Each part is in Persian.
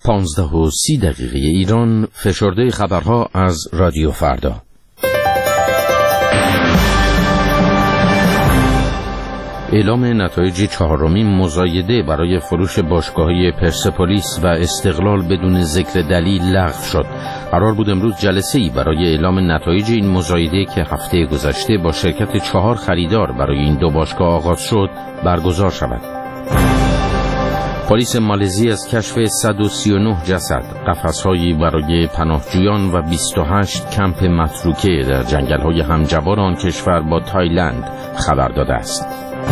15:30 ایران. فشرده خبرها از رادیو فردا. اعلام نتایج چهارمین مزایده برای فروش باشگاه‌های پرسپولیس و استقلال بدون ذکر دلیل لغو شد. قرار بود امروز جلسه‌ای برای اعلام نتایج این مزایده که هفته گذشته با شرکت 4 خریدار برای این دو باشگاه آغاز شد برگزار شود. پلیس مالزی از کشف 139 جسد، قفس‌هایی برای پناهجویان و 28 کمپ متروکه در جنگل‌های همجوار آن کشور با تایلند خبر داده است.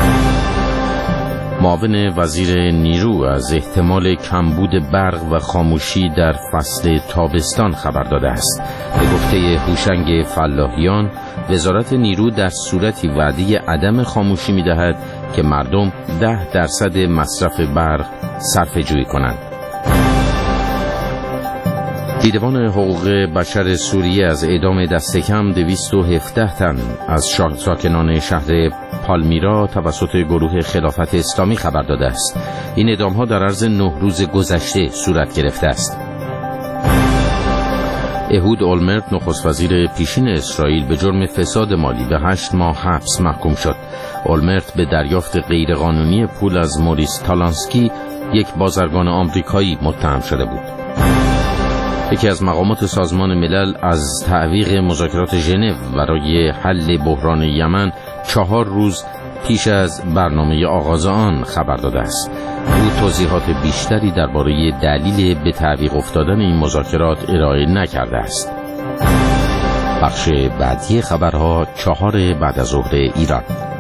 معاون وزیر نیرو از احتمال کمبود برق و خاموشی در فصل تابستان خبر داده است. به گفته هوشنگ فلاحیان، وزارت نیرو در صورتی وعده عدم خاموشی می‌دهد که مردم 10% مصرف برق صرفه‌جویی کنند. دیدبان حقوق بشر سوریه از اعدام دست کم 217 تن از ساکنان شهر پالمیرا توسط گروه خلافت اسلامی خبر داده است. این اعدام‌ها در عرض 9 روز گذشته صورت گرفته است. اهود اولمرت نخست وزیر پیشین اسرائیل به جرم فساد مالی به 8 ماه حبس محکوم شد. اولمرت به دریافت غیرقانونی پول از موریس تالانسکی، یک بازرگان آمریکایی، متهم شده بود. یکی از مقامات سازمان ملل از تعویق مذاکرات ژنو برای حل بحران یمن 4 روز پیش از برنامه آغاز آن خبر داده است. او توضیحات بیشتری درباره دلیل به تعویق افتادن این مذاکرات ارائه نکرده است. بخش بعدی خبرها 4 بعد از ظهر ایران.